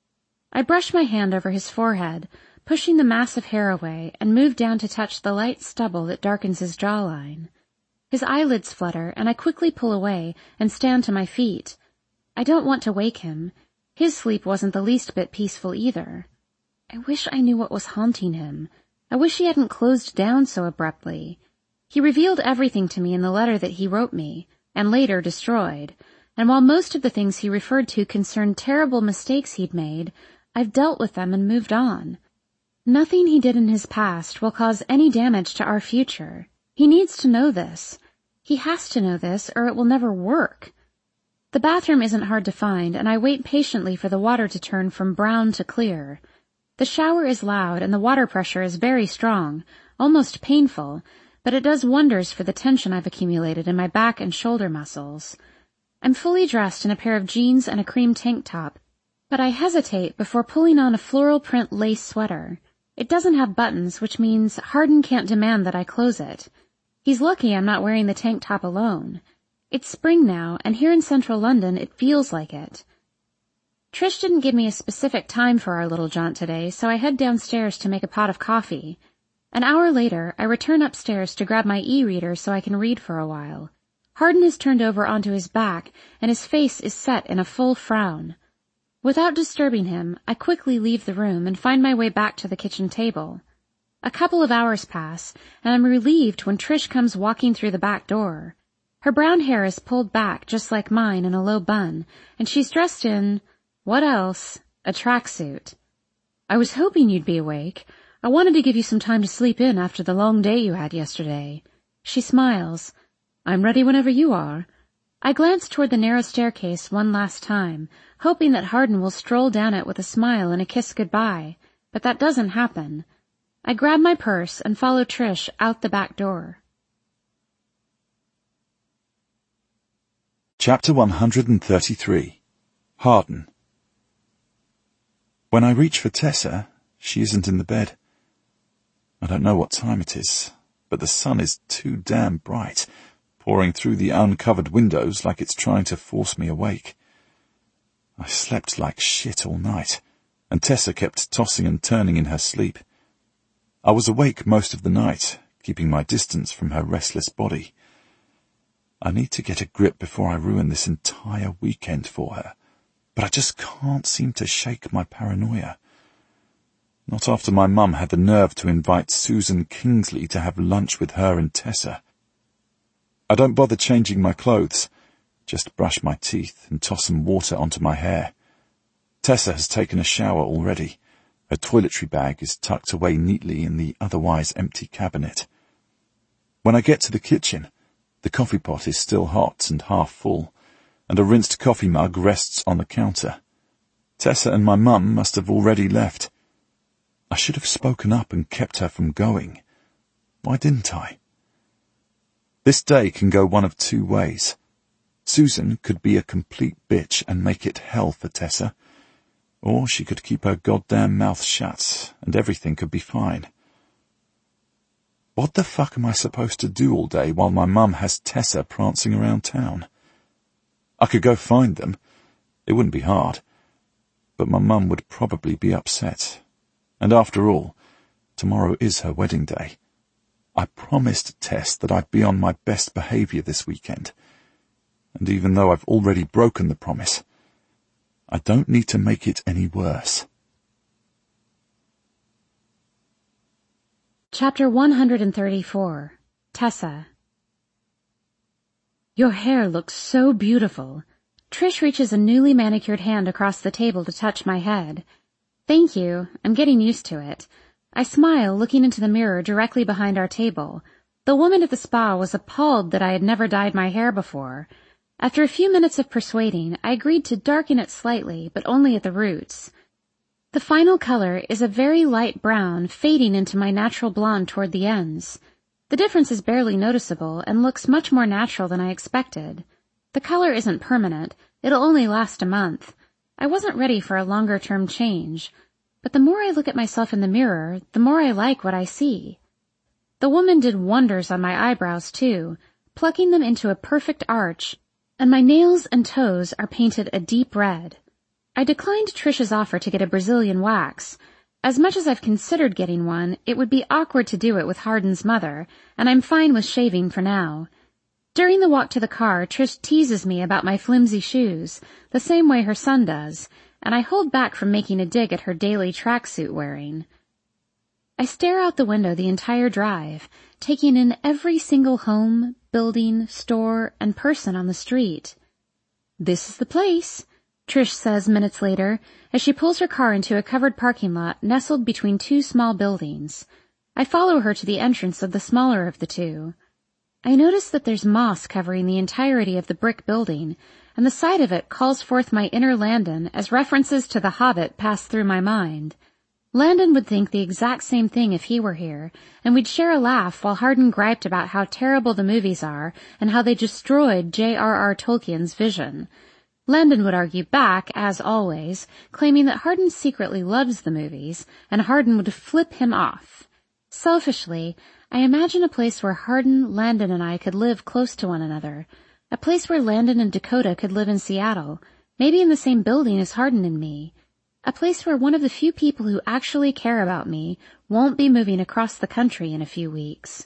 A: I brush my hand over his forehead, pushing the mass of hair away, and move down to touch the light stubble that darkens his jawline. His eyelids flutter, and I quickly pull away and stand to my feet. I don't want to wake him. His sleep wasn't the least bit peaceful either. I wish I knew what was haunting him. I wish he hadn't closed down so abruptly. He revealed everything to me in the letter that he wrote me, and later destroyed, and while most of the things he referred to concerned terrible mistakes he'd made, I've dealt with them and moved on. Nothing he did in his past will cause any damage to our future. He needs to know this. He has to know this, or it will never work. The bathroom isn't hard to find, and I wait patiently for the water to turn from brown to clear. The shower is loud, and the water pressure is very strong, almost painful, but it does wonders for the tension I've accumulated in my back and shoulder muscles. I'm fully dressed in a pair of jeans and a cream tank top, but I hesitate before pulling on a floral print lace sweater. It doesn't have buttons, which means Hardin can't demand that I close it. He's lucky I'm not wearing the tank top alone. It's spring now, and here in central London it feels like it. Trish didn't give me a specific time for our little jaunt today, so I head downstairs to make a pot of coffee. An hour later, I return upstairs to grab my e-reader so I can read for a while. Hardin is turned over onto his back, and his face is set in a full frown. Without disturbing him, I quickly leave the room and find my way back to the kitchen table. A couple of hours pass, and I'm relieved when Trish comes walking through the back door. Her brown hair is pulled back just like mine in a low bun, and she's dressed in, what else, a tracksuit. I was hoping you'd be awake. I wanted to give you some time to sleep in after the long day you had yesterday. She smiles. I'm ready whenever you are. I glance toward the narrow staircase one last time, hoping that Hardin will stroll down it with a smile and a kiss goodbye, but that doesn't happen. I grab my purse and follow Trish out the back door.
B: Chapter one hundred thirty-three. Hardin. When I reach for Tessa, she isn't in the bed. I don't know what time it is, but the sun is too damn bright, pouring through the uncovered windows like it's trying to force me awake. I slept like shit all night, and Tessa kept tossing and turning in her sleep. I was awake most of the night, keeping my distance from her restless body. I need to get a grip before I ruin this entire weekend for her, but I just can't seem to shake my paranoia. Not after my mum had the nerve to invite Susan Kingsley to have lunch with her and Tessa. I don't bother changing my clothes, just brush my teeth and toss some water onto my hair. Tessa has taken a shower already. Her toiletry bag is tucked away neatly in the otherwise empty cabinet. When I get to the kitchen, the coffee pot is still hot and half full, and a rinsed coffee mug rests on the counter. Tessa and my mum must have already left. I should have spoken up and kept her from going. Why didn't I? This day can go one of two ways. Susan could be a complete bitch and make it hell for Tessa, or she could keep her goddamn mouth shut and everything could be fine. What the fuck am I supposed to do all day while my mum has Tessa prancing around town? I could go find them. It wouldn't be hard. But my mum would probably be upset. And after all, tomorrow is her wedding day. I promised Tess that I'd be on my best behaviour this weekend. And even though I've already broken the promise, I don't need to make it any worse.
A: Chapter one hundred thirty-four. Tessa. Your hair looks so beautiful. Trish reaches a newly manicured hand across the table to touch my head. Thank you. I'm getting used to it. I smile, looking into the mirror directly behind our table. The woman at the spa was appalled that I had never dyed my hair before. After a few minutes of persuading, I agreed to darken it slightly, but only at the roots. The final color is a very light brown, fading into my natural blonde toward the ends. The difference is barely noticeable and looks much more natural than I expected. The color isn't permanent. It'll only last a month. I wasn't ready for a longer-term change, but the more I look at myself in the mirror, the more I like what I see. The woman did wonders on my eyebrows, too, plucking them into a perfect arch, and my nails and toes are painted a deep red. I declined Trish's offer to get a Brazilian wax. As much as I've considered getting one, it would be awkward to do it with Hardin's mother, and I'm fine with shaving for now. During the walk to the car, Trish teases me about my flimsy shoes, the same way her son does, and I hold back from making a dig at her daily tracksuit wearing. I stare out the window the entire drive, taking in every single home, building, store, and person on the street. This is the place, Trish says minutes later, as she pulls her car into a covered parking lot nestled between two small buildings. I follow her to the entrance of the smaller of the two. I notice that there's moss covering the entirety of the brick building, and the sight of it calls forth my inner Landon as references to The Hobbit pass through my mind. Landon would think the exact same thing if he were here, and we'd share a laugh while Hardin griped about how terrible the movies are and how they destroyed J R R Tolkien's vision. Landon would argue back, as always, claiming that Hardin secretly loves the movies, and Hardin would flip him off. Selfishly, I imagine a place where Hardin, Landon, and I could live close to one another. A place where Landon and Dakota could live in Seattle, maybe in the same building as Hardin and me. A place where one of the few people who actually care about me won't be moving across the country in a few weeks.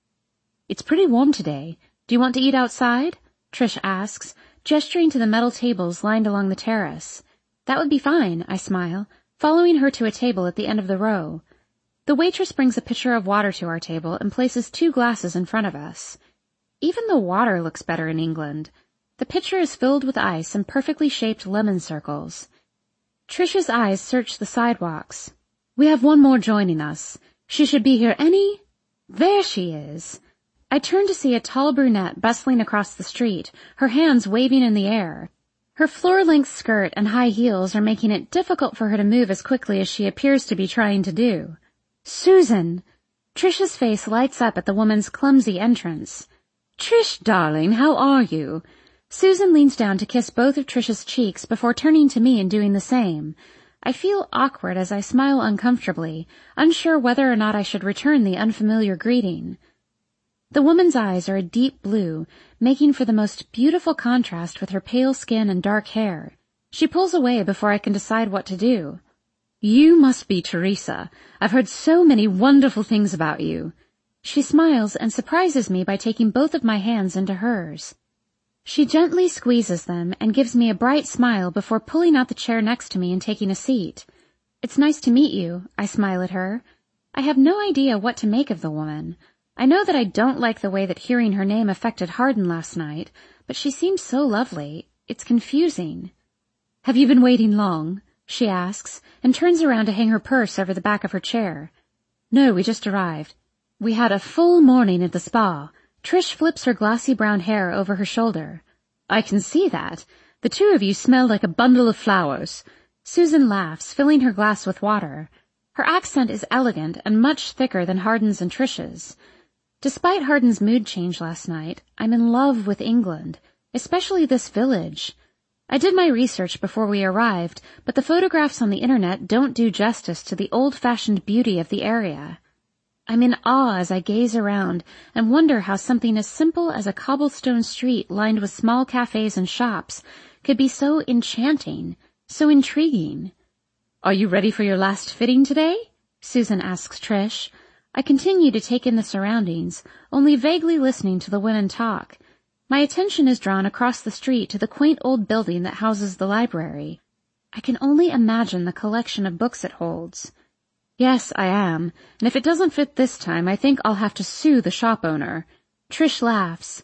A: It's pretty warm today. Do you want to eat outside? Trish asks, gesturing to the metal tables lined along the terrace. That would be fine, I smile, following her to a table at the end of the row. The waitress brings a pitcher of water to our table and places two glasses in front of us. Even the water looks better in England. The pitcher is filled with ice and perfectly shaped lemon circles. Trish's eyes search the sidewalks. We have one more joining us. She should be here any... There she is. I turn to see a tall brunette bustling across the street, her hands waving in the air. Her floor-length skirt and high heels are making it difficult for her to move as quickly as she appears to be trying to do. Susan! Trish's face lights up at the woman's clumsy entrance. Trish, darling, how are you? Susan leans down to kiss both of Trish's cheeks before turning to me and doing the same. I feel awkward as I smile uncomfortably, unsure whether or not I should return the unfamiliar greeting. The woman's eyes are a deep blue, making for the most beautiful contrast with her pale skin and dark hair. She pulls away before I can decide what to do. You must be Teresa. I've heard so many wonderful things about you. She smiles and surprises me by taking both of my hands into hers. She gently squeezes them and gives me a bright smile before pulling out the chair next to me and taking a seat. It's nice to meet you, I smile at her. I have no idea what to make of the woman. I know that I don't like the way that hearing her name affected Hardin last night, but she seems so lovely. It's confusing. Have you been waiting long? She asks, and turns around to hang her purse over the back of her chair. No, we just arrived. We had a full morning at the spa. Trish flips her glossy brown hair over her shoulder. I can see that. The two of you smell like a bundle of flowers. Susan laughs, filling her glass with water. Her accent is elegant and much thicker than Hardin's and Trish's. Despite Hardin's mood change last night, I'm in love with England, especially this village. I did my research before we arrived, but the photographs on the internet don't do justice to the old-fashioned beauty of the area. I'm in awe as I gaze around and wonder how something as simple as a cobblestone street lined with small cafes and shops could be so enchanting, so intriguing. Are you ready for your last fitting today? Susan asks Trish. I continue to take in the surroundings, only vaguely listening to the women talk. My attention is drawn across the street to the quaint old building that houses the library. I can only imagine the collection of books it holds. Yes, I am, and if it doesn't fit this time, I think I'll have to sue the shop owner. Trish laughs.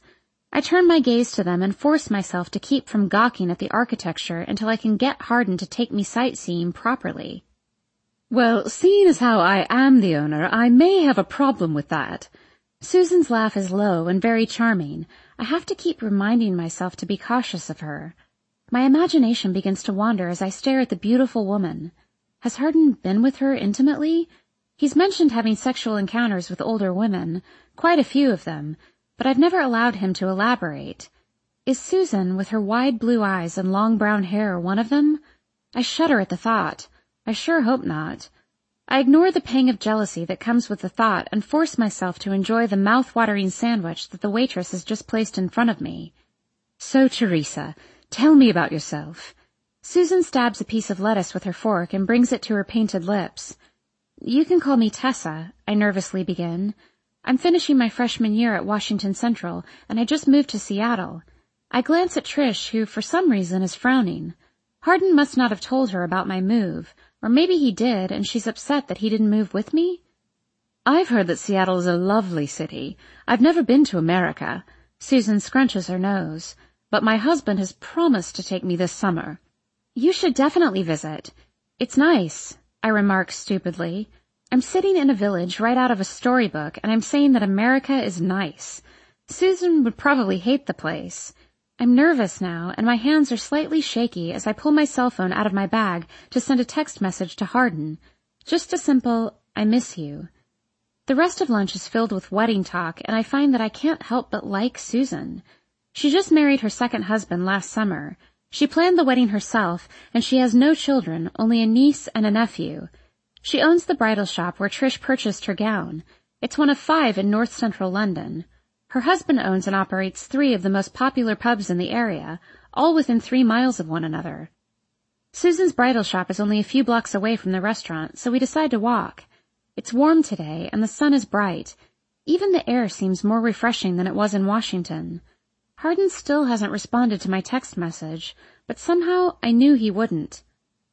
A: I turn my gaze to them and force myself to keep from gawking at the architecture until I can get Hardin to take me sightseeing properly.
C: Well, seeing as how I am the owner, I may have a problem with that.
A: Susan's laugh is low and very charming. I have to keep reminding myself to be cautious of her. My imagination begins to wander as I stare at the beautiful woman. Has Hardin been with her intimately? He's mentioned having sexual encounters with older women, quite a few of them, but I've never allowed him to elaborate. Is Susan, with her wide blue eyes and long brown hair, one of them? I shudder at the thought. I sure hope not. I ignore the pang of jealousy that comes with the thought and force myself to enjoy the mouth-watering sandwich that the waitress has just placed in front of me.
C: So, Teresa, tell me about yourself.
A: Susan stabs a piece of lettuce with her fork and brings it to her painted lips. You can call me Tessa, I nervously begin. I'm finishing my freshman year at Washington Central, and I just moved to Seattle. I glance at Trish, who for some reason is frowning. Hardin must not have told her about my move, or maybe he did, and she's upset that he didn't move with me?
C: I've heard that Seattle is a lovely city. I've never been to America.
A: Susan scrunches her nose.
C: But my husband has promised to take me this summer.
A: You should definitely visit. It's nice, I remark stupidly. I'm sitting in a village right out of a storybook, and I'm saying that America is nice. Susan would probably hate the place. I'm nervous now, and my hands are slightly shaky as I pull my cell phone out of my bag to send a text message to Hardin. Just a simple, I miss you. The rest of lunch is filled with wedding talk, and I find that I can't help but like Susan. She just married her second husband last summer. She planned the wedding herself, and she has no children, only a niece and a nephew. She owns the bridal shop where Trish purchased her gown. It's one of five in north central London. Her husband owns and operates three of the most popular pubs in the area, all within three miles of one another. Susan's bridal shop is only a few blocks away from the restaurant, so we decide to walk. It's warm today, and the sun is bright. Even the air seems more refreshing than it was in Washington. Hardin still hasn't responded to my text message, but somehow I knew he wouldn't.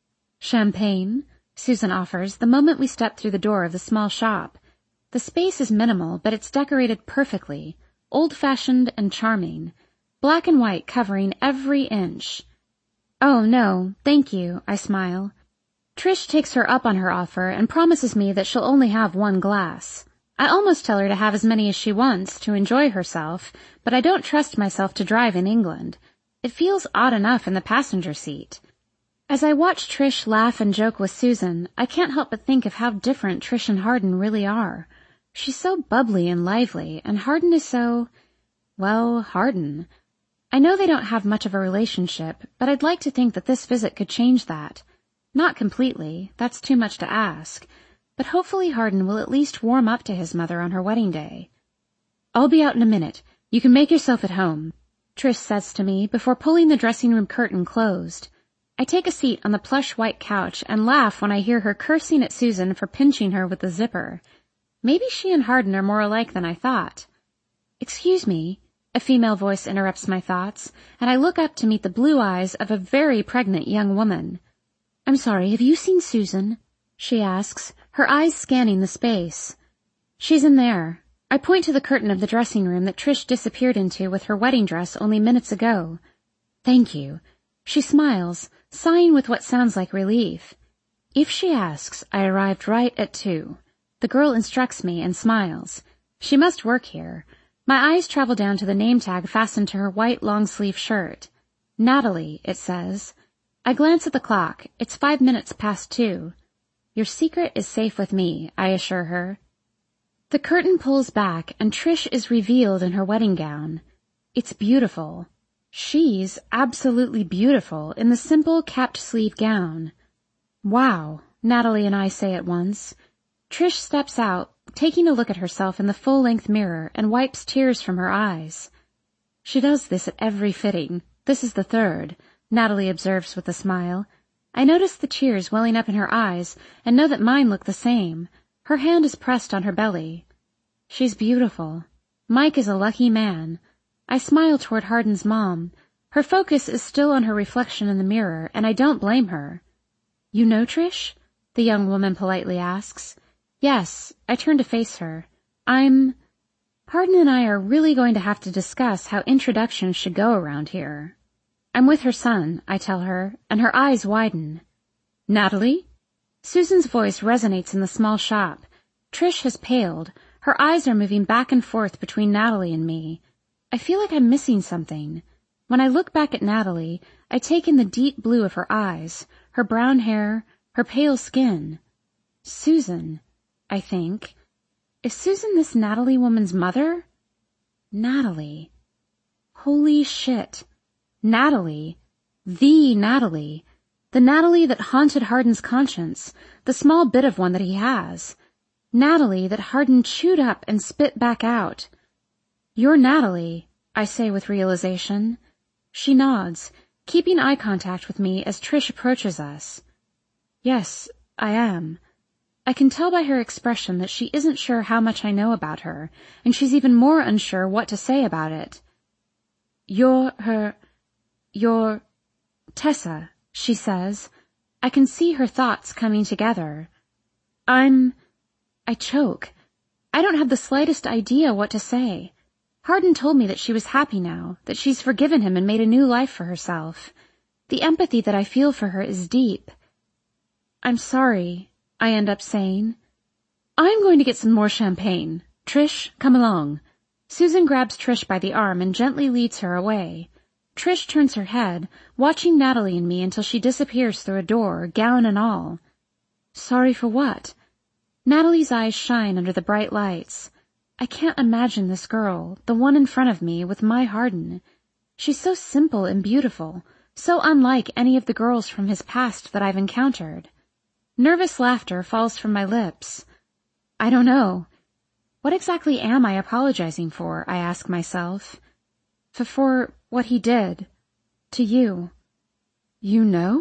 A: Champagne, Susan offers the moment we step through the door of the small shop. The space is minimal, but it's decorated perfectly, old-fashioned and charming, black and white covering every inch. Oh, no, thank you, I smile. Trish takes her up on her offer and promises me that she'll only have one glass. I almost tell her to have as many as she wants to enjoy herself, but I don't trust myself to drive in England. It feels odd enough in the passenger seat. As I watch Trish laugh and joke with Susan, I can't help but think of how different Trish and Hardin really are. She's so bubbly and lively, and Hardin is so, well, Hardin. I know they don't have much of a relationship, but I'd like to think that this visit could change that. Not completely, that's too much to ask, but hopefully Hardin will at least warm up to his mother on her wedding day.
C: I'll be out in a minute. You can make yourself at home,
A: Trish says to me before pulling the dressing room curtain closed. I take a seat on the plush white couch and laugh when I hear her cursing at Susan for pinching her with the zipper. Maybe she and Hardin are more alike than I thought. Excuse me, a female voice interrupts my thoughts, and I look up to meet the blue eyes of a very pregnant young woman.
C: I'm sorry, have you seen Susan?
A: She asks, her eyes scanning the space. She's in there. I point to the curtain of the dressing room that Trish disappeared into with her wedding dress only minutes ago.
C: Thank you.
A: She smiles, sighing with what sounds like relief.
C: If she asks, I arrived right at two.
A: The girl instructs me and smiles. She must work here. My eyes travel down to the name tag fastened to her white long-sleeve shirt. Natalie, it says. I glance at the clock. It's five minutes past two. Your secret is safe with me, I assure her. The curtain pulls back, and Trish is revealed in her wedding gown. It's beautiful. She's absolutely beautiful in the simple capped-sleeve gown. Wow, Natalie and I say at once. Trish steps out, taking a look at herself in the full-length mirror, and wipes tears from her eyes. She does this at every fitting. This is the third, Natalie observes with a smile. I notice the tears welling up in her eyes, and know that mine look the same. Her hand is pressed on her belly. She's beautiful. Mike is a lucky man. I smile toward Hardin's mom. Her focus is still on her reflection in the mirror, and I don't blame her. You know Trish? The young woman politely asks. Yes, I turn to face her. I'm... Hardin and I are really going to have to discuss how introductions should go around here. I'm with her son, I tell her, and her eyes widen. Natalie? Susan's voice resonates in the small shop. Trish has paled. Her eyes are moving back and forth between Natalie and me. I feel like I'm missing something. When I look back at Natalie, I take in the deep blue of her eyes, her brown hair, her pale skin. Susan, I think. Is Susan this Natalie woman's mother? Natalie. Holy shit. Natalie. The Natalie. The Natalie that haunted Hardin's conscience, the small bit of one that he has. Natalie that Hardin chewed up and spit back out. You're Natalie, I say with realization. She nods, keeping eye contact with me as Trish approaches us. Yes, I am. I can tell by her expression that she isn't sure how much I know about her, and she's even more unsure what to say about it. You're her... you're... Tessa, she says. I can see her thoughts coming together. I'm... I choke. I don't have the slightest idea what to say. Hardin told me that she was happy now, that she's forgiven him and made a new life for herself. The empathy that I feel for her is deep. I'm sorry, I end up saying. I'm going to get some more champagne. Trish, come along. Susan grabs Trish by the arm and gently leads her away. Trish turns her head, watching Natalie and me until she disappears through a door, gown and all. Sorry for what? Natalie's eyes shine under the bright lights. I can't imagine this girl, the one in front of me, with my Hardin. She's so simple and beautiful, so unlike any of the girls from his past that I've encountered. Nervous laughter falls from my lips. I don't know. What exactly am I apologizing for, I ask myself. For, for what he did. To you. You know?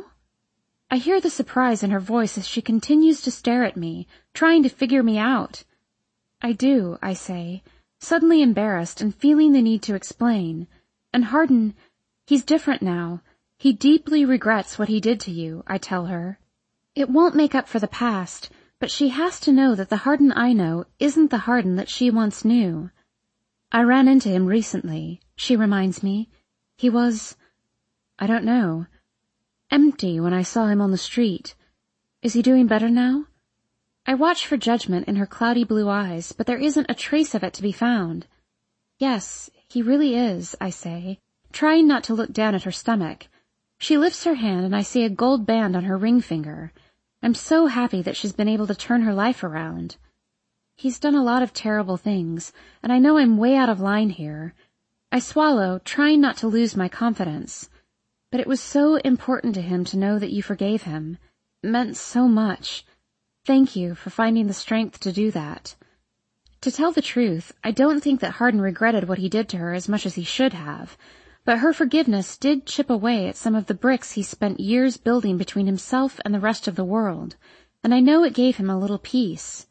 A: I hear the surprise in her voice as she continues to stare at me, trying to figure me out. I do, I say, suddenly embarrassed and feeling the need to explain. And Hardin, he's different now. He deeply regrets what he did to you, I tell her. It won't make up for the past, but she has to know that the Hardin I know isn't the Hardin that she once knew. I ran into him recently, she reminds me. He was, I don't know, empty when I saw him on the street. Is he doing better now? I watch for judgment in her cloudy blue eyes, but there isn't a trace of it to be found. Yes, he really is, I say, trying not to look down at her stomach. She lifts her hand and I see a gold band on her ring finger. I'm so happy that she's been able to turn her life around. He's done a lot of terrible things, and I know I'm way out of line here. I swallow, trying not to lose my confidence. But it was so important to him to know that you forgave him. It meant so much. Thank you for finding the strength to do that. To tell the truth, I don't think that Hardin regretted what he did to her as much as he should have, but her forgiveness did chip away at some of the bricks he spent years building between himself and the rest of the world, and I know it gave him a little peace.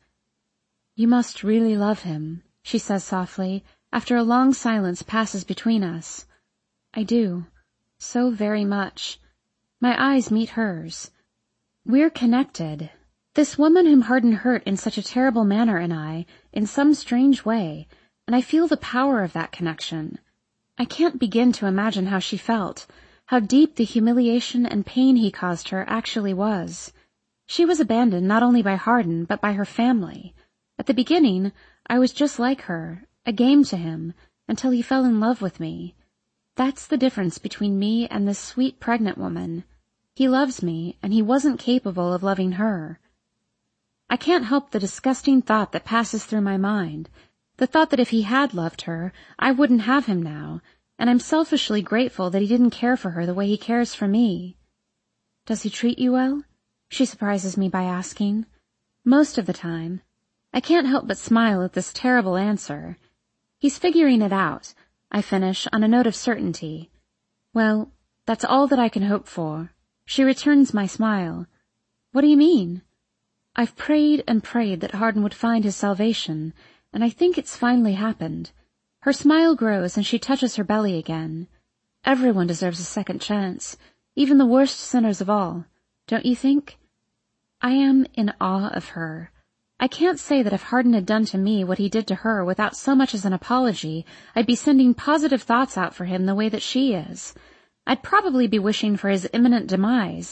A: You must really love him, she says softly, after a long silence passes between us. I do. So very much. My eyes meet hers. We're connected. This woman whom Hardin hurt in such a terrible manner and I, in some strange way, and I feel the power of that connection. I can't begin to imagine how she felt, how deep the humiliation and pain he caused her actually was. She was abandoned not only by Hardin, but by her family. At the beginning, I was just like her, a game to him, until he fell in love with me. That's the difference between me and this sweet pregnant woman. He loves me, and he wasn't capable of loving her. I can't help the disgusting thought that passes through my mind, the thought that if he had loved her, I wouldn't have him now, and I'm selfishly grateful that he didn't care for her the way he cares for me. Does he treat you well? She surprises me by asking. Most of the time. I can't help but smile at this terrible answer. He's figuring it out, I finish on a note of certainty. Well, that's all that I can hope for. She returns my smile. What do you mean? I've prayed and prayed that Hardin would find his salvation, and I think it's finally happened. Her smile grows and she touches her belly again. Everyone deserves a second chance, even the worst sinners of all, don't you think? I am in awe of her. I can't say that if Hardin had done to me what he did to her without so much as an apology, I'd be sending positive thoughts out for him the way that she is. I'd probably be wishing for his imminent demise,